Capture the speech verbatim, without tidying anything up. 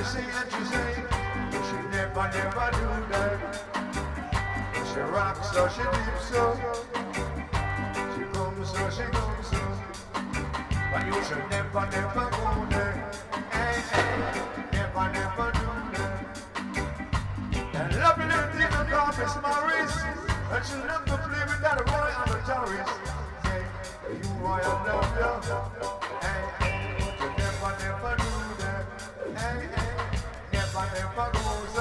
sing and she sing. She never, never do that. She rocks so, she deep so. She comes so, she comes so. But you should never, never go there. Hey, hey, never, never do that. And lovely little thing I call Miss Morris. And she love to play with that boy on the terrace. Hey, you boy, I love you. Hey, hey, but you never, never do that. Hey, hey, never, never go